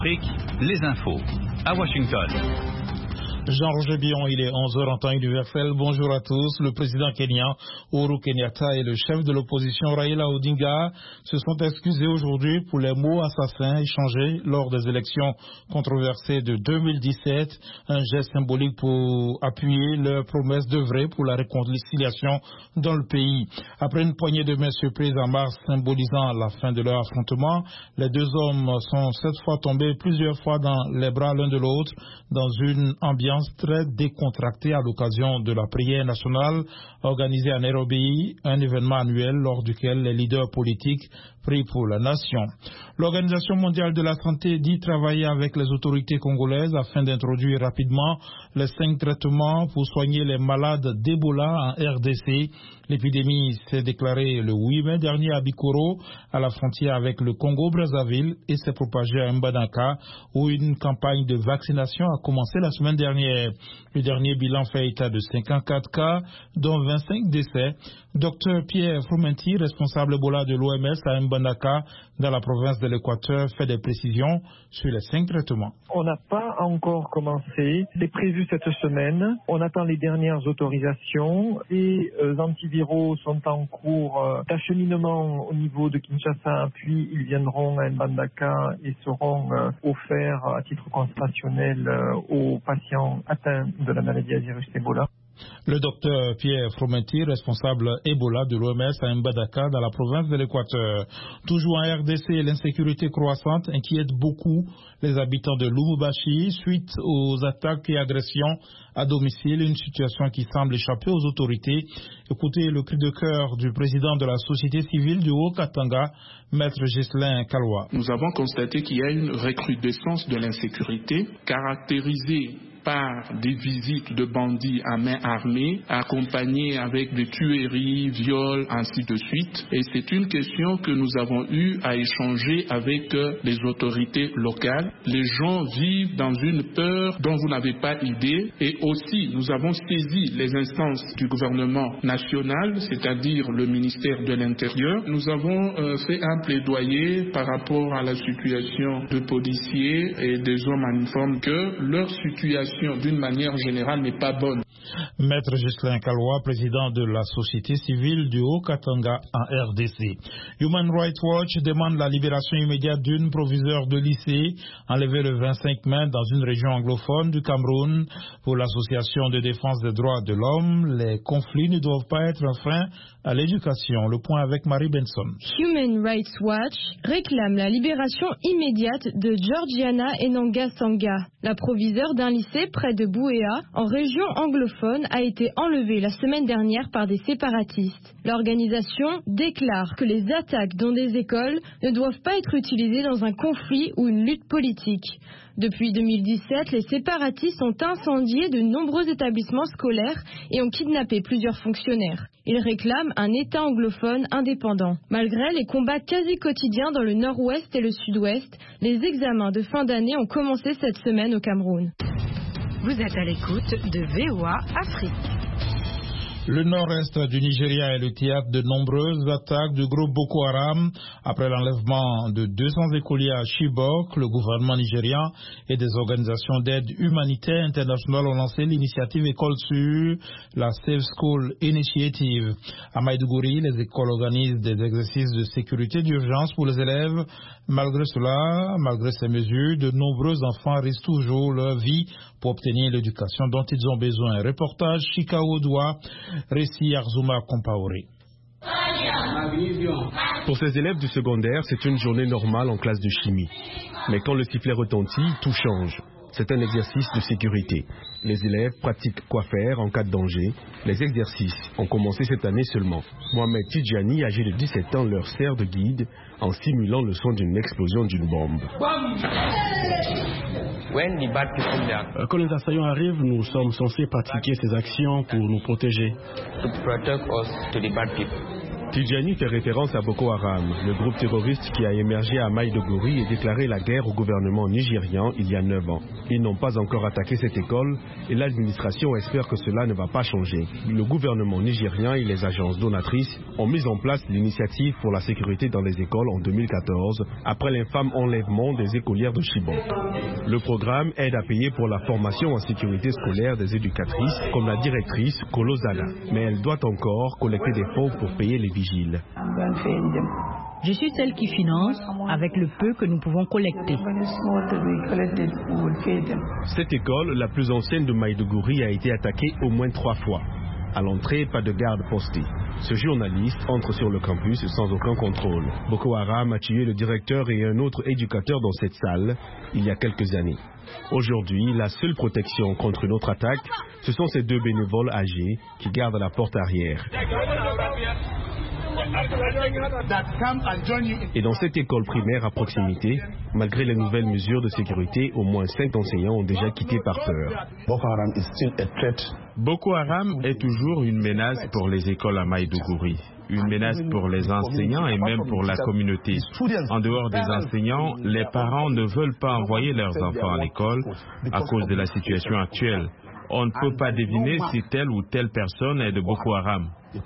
Les infos à Washington. Jean-Roger Bion, il est 11h en temps universel. Bonjour à tous. Le président kenyan Uhuru Kenyatta et le chef de l'opposition Raila Odinga se sont excusés aujourd'hui pour les mots assassins échangés lors des élections controversées de 2017. Un geste symbolique pour appuyer leur promesse d'œuvrer pour la réconciliation dans le pays. Après une poignée de main surprise en mars symbolisant la fin de leur affrontement, les deux hommes sont cette fois tombés plusieurs fois dans les bras l'un de l'autre dans une ambiance très décontractée à l'occasion de la prière nationale organisée à Nairobi, un événement annuel lors duquel les leaders politiques prient pour la nation. L'Organisation mondiale de la santé dit travailler avec les autorités congolaises afin d'introduire rapidement les 5 traitements pour soigner les malades d'Ebola en RDC. L'épidémie s'est déclarée le 8 mai dernier à Bikoro, à la frontière avec le Congo-Brazzaville, et s'est propagée à Mbandaka, où une campagne de vaccination a commencé la semaine dernière. Le dernier bilan fait état de 54 cas, dont 25 décès. Dr Pierre Frumenti, responsable Ebola de l'OMS à Mbandaka, dans la province de l'Équateur, fait des précisions sur les 5 traitements. On n'a pas encore commencé. C'est prévu cette semaine. On attend les dernières autorisations. Les antiviraux sont en cours d'acheminement au niveau de Kinshasa, puis ils viendront à Mbandaka et seront offerts à titre constationnel aux patients atteints de la maladie à virus Ebola. Le docteur Pierre Fromenti, responsable Ebola de l'OMS à Mbandaka dans la province de l'Équateur. Toujours en RDC, l'insécurité croissante inquiète beaucoup les habitants de Lubumbashi suite aux attaques et agressions à domicile, une situation qui semble échapper aux autorités. Écoutez le cri de cœur du président de la société civile du Haut-Katanga, Maître Ghislain Kalwa. Nous avons constaté qu'il y a une recrudescence de l'insécurité caractérisée par des visites de bandits à main armée, accompagnés avec des tueries, viols, ainsi de suite. Et c'est une question que nous avons eu à échanger avec les autorités locales. Les gens vivent dans une peur dont vous n'avez pas idée. Et aussi, nous avons saisi les instances du gouvernement national, c'est-à-dire le ministère de l'Intérieur. Nous avons fait un plaidoyer par rapport à la situation de policiers et des hommes en uniforme, que leur situation d'une manière générale n'est pas bonne. Maître Ghislain Kalwa, président de la société civile du Haut-Katanga en RDC. Human Rights Watch demande la libération immédiate d'une proviseure de lycée enlevée le 25 mai dans une région anglophone du Cameroun. Pour l'association de défense des droits de l'homme, les conflits ne doivent pas être un frein à l'éducation. Le point avec Marie Benson. Human Rights Watch réclame la libération immédiate de Georgiana Enanga Sanga. La proviseure d'un lycée près de Bouéa, en région anglophone, a été enlevée la semaine dernière par des séparatistes. L'organisation déclare que les attaques dans des écoles ne doivent pas être utilisées dans un conflit ou une lutte politique. Depuis 2017, les séparatistes ont incendié de nombreux établissements scolaires et ont kidnappé plusieurs fonctionnaires. Ils réclament un État anglophone indépendant. Malgré les combats quasi quotidiens dans le nord-ouest et le sud-ouest, les examens de fin d'année ont commencé cette semaine au Cameroun. Vous êtes à l'écoute de VOA Afrique. Le nord-est du Nigeria est le théâtre de nombreuses attaques du groupe Boko Haram. Après l'enlèvement de 200 écoliers à Chibok, le gouvernement nigérian et des organisations d'aide humanitaire internationale ont lancé l'initiative École Sûre, la Safe School Initiative. À Maïdougouri, les écoles organisent des exercices de sécurité d'urgence pour les élèves. Malgré cela, malgré ces mesures, de nombreux enfants risquent toujours leur vie pour obtenir l'éducation dont ils ont besoin. Reportage Chikao Doua, récit Arzuma Compaoré. Pour ces élèves du secondaire, c'est une journée normale en classe de chimie. Mais quand le sifflet retentit, tout change. C'est un exercice de sécurité. Les élèves pratiquent quoi faire en cas de danger. Les exercices ont commencé cette année seulement. Mohamed Tidjani, âgé de 17 ans, leur sert de guide en simulant le son d'une explosion d'une bombe. Quand les assaillants arrivent, nous sommes censés pratiquer ces actions pour nous protéger. Tidjani fait référence à Boko Haram, le groupe terroriste qui a émergé à Maïdougouri et déclaré la guerre au gouvernement nigérian il y a 9 ans. Ils n'ont pas encore attaqué cette école et l'administration espère que cela ne va pas changer. Le gouvernement nigérien et les agences donatrices ont mis en place l'initiative pour la sécurité dans les écoles en 2014, après l'infâme enlèvement des écolières de Chibok. Le programme aide à payer pour la formation en sécurité scolaire des éducatrices, comme la directrice Kolo Zada. Mais elle doit encore collecter des fonds pour payer les vigiles. Je suis celle qui finance avec le peu que nous pouvons collecter. Cette école, la plus ancienne de Maïdougouri, a été attaquée au moins 3 fois. À l'entrée, pas de garde postée. Ce journaliste entre sur le campus sans aucun contrôle. Boko Haram a tué le directeur et un autre éducateur dans cette salle il y a quelques années. Aujourd'hui, la seule protection contre une autre attaque, ce sont ces 2 bénévoles âgés qui gardent la porte arrière. Et dans cette école primaire à proximité, malgré les nouvelles mesures de sécurité, au moins 5 enseignants ont déjà quitté par peur. Boko Haram est toujours une menace pour les écoles à Maïdougouri, une menace pour les enseignants et même pour la communauté. En dehors des enseignants, les parents ne veulent pas envoyer leurs enfants à l'école à cause de la situation actuelle. On ne peut pas deviner si telle ou telle personne est de Boko Haram.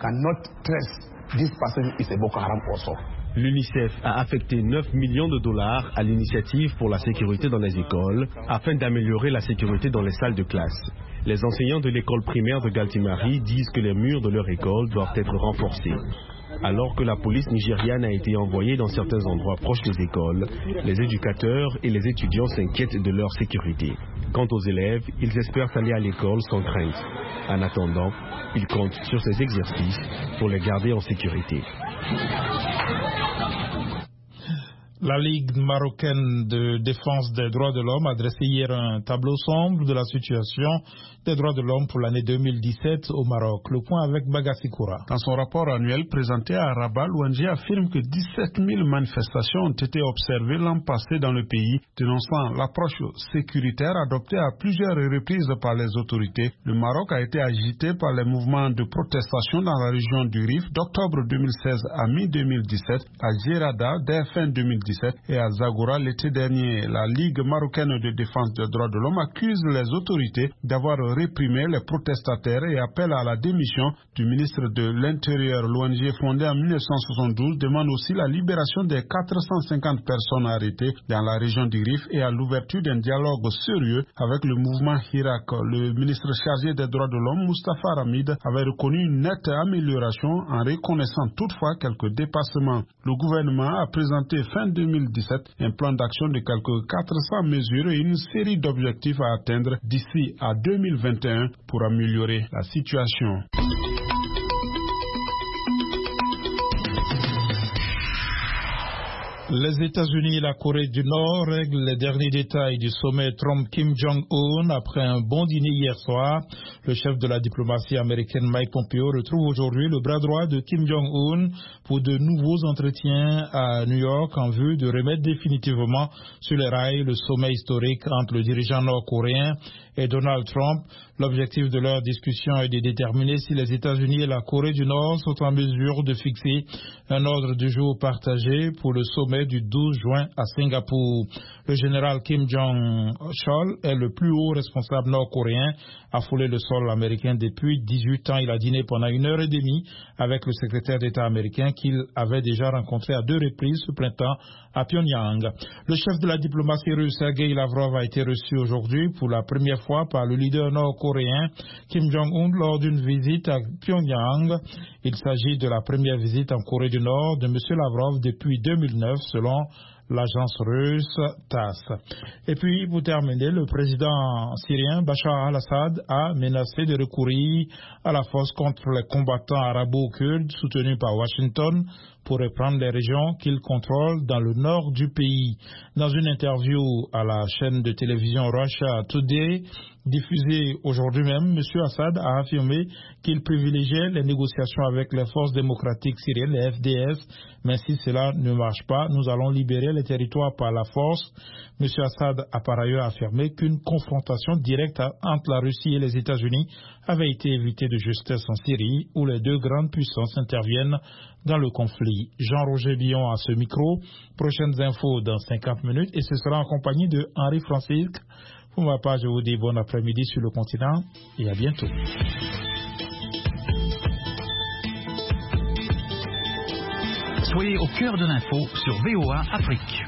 L'UNICEF a affecté 9 millions de dollars à l'initiative pour la sécurité dans les écoles afin d'améliorer la sécurité dans les salles de classe. Les enseignants de l'école primaire de Galtimari disent que les murs de leur école doivent être renforcés. Alors que la police nigériane a été envoyée dans certains endroits proches des écoles, les éducateurs et les étudiants s'inquiètent de leur sécurité. Quant aux élèves, ils espèrent aller à l'école sans crainte. En attendant, ils comptent sur ces exercices pour les garder en sécurité. La Ligue marocaine de défense des droits de l'homme a dressé hier un tableau sombre de la situation des droits de l'homme pour l'année 2017 au Maroc. Le point avec Bagassi Koura. Dans son rapport annuel présenté à Rabat, l'ONG affirme que 17 000 manifestations ont été observées l'an passé dans le pays, dénonçant l'approche sécuritaire adoptée à plusieurs reprises par les autorités. Le Maroc a été agité par les mouvements de protestation dans la région du Rif d'octobre 2016 à mi-2017, à Djerada dès fin 2017 et à Zagora l'été dernier. La Ligue marocaine de défense des droits de l'homme accuse les autorités d'avoir réprimé les protestataires et appelle à la démission du ministre de l'Intérieur. L'ONG fondée en 1972 demande aussi la libération des 450 personnes arrêtées dans la région du Rif et à l'ouverture d'un dialogue sérieux avec le mouvement Hirak. Le ministre chargé des droits de l'homme, Moustapha Ramid, avait reconnu une nette amélioration en reconnaissant toutefois quelques dépassements. Le gouvernement a présenté fin 2017 un plan d'action de quelques 400 mesures et une série d'objectifs à atteindre d'ici à 2021 pour améliorer la situation. Les États-Unis et la Corée du Nord règlent les derniers détails du sommet Trump-Kim Jong-un après un bon dîner hier soir. Le chef de la diplomatie américaine Mike Pompeo retrouve aujourd'hui le bras droit de Kim Jong-un pour de nouveaux entretiens à New York en vue de remettre définitivement sur les rails le sommet historique entre le dirigeant nord-coréen et Donald Trump. L'objectif de leur discussion est de déterminer si les États-Unis et la Corée du Nord sont en mesure de fixer un ordre du jour partagé pour le sommet du 12 juin à Singapour. Le général Kim Jong-chol est le plus haut responsable nord-coréen à fouler le sol américain depuis 18 ans. Il a dîné pendant 1h30 avec le secrétaire d'État américain qu'il avait déjà rencontré à 2 reprises ce printemps à Pyongyang. Le chef de la diplomatie russe, Sergei Lavrov, a été reçu aujourd'hui pour la première fois par le leader nord-coréen Kim Jong-un lors d'une visite à Pyongyang. Il s'agit de la première visite en Corée du Nord de M. Lavrov depuis 2009 selon l'agence russe TASS. Et puis, pour terminer, le président syrien Bachar al-Assad a menacé de recourir à la force contre les combattants arabo-kurdes soutenus par Washington pour reprendre les régions qu'il contrôle dans le nord du pays. Dans une interview à la chaîne de télévision Russia Today, diffusée aujourd'hui même, M. Assad a affirmé qu'il privilégiait les négociations avec les forces démocratiques syriennes, les FDS, mais si cela ne marche pas, nous allons libérer les territoires par la force. M. Assad a par ailleurs affirmé qu'une confrontation directe entre la Russie et les États-Unis avait été évitée de justesse en Syrie, où les 2 grandes puissances interviennent dans le conflit. Jean-Roger Billon à ce micro. Prochaines infos dans 50 minutes et ce sera en compagnie de Henri Francisque. Pour ma part, je vous dis bon après-midi sur le continent et à bientôt. Soyez au cœur de l'info sur VOA Afrique.